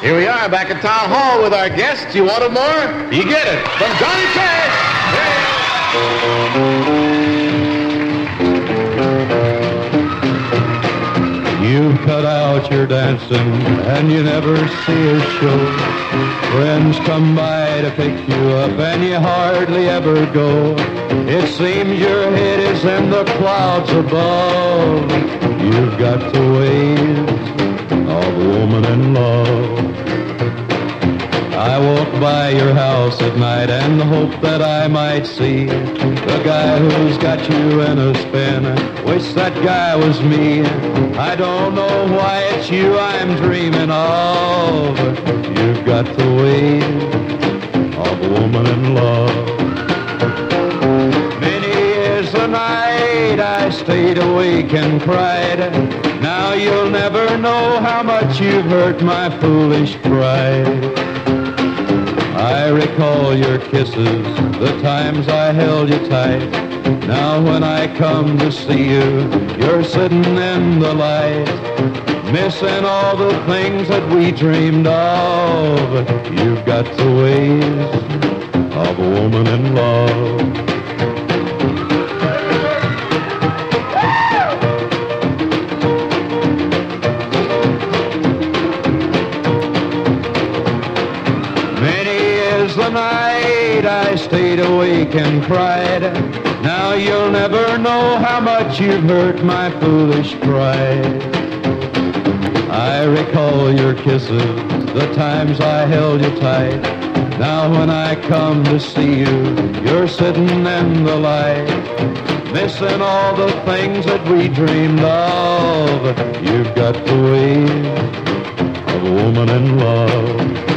Here we are back at Town Hall with our guests. You wanted more? You get it from Johnny Cash. You've cut out your dancing and you never see a show. Friends come by to pick you up and you hardly ever go. It seems your head is in the clouds above. You've got the ways of a woman in love. I walk by your house at night and hope that I might see the guy who's got you in a spin. Wish that guy was me. I don't know why it's you I'm dreaming of. You've got the ways of a woman in love. Many is the night I stayed awake and cried. Now you'll never know how much you've hurt my foolish pride. I recall your kisses, the times I held you tight. Now when I come to see you, you're sitting in the light, missing all the things that we dreamed of. You've got the ways of a woman in love. The night I stayed awake and cried. Now you'll never know how much you've hurt my foolish pride. I recall your kisses, the times I held you tight. Now when I come to see you, you're sitting in the light, missing all the things that we dreamed of. You've got the ways of a woman in love.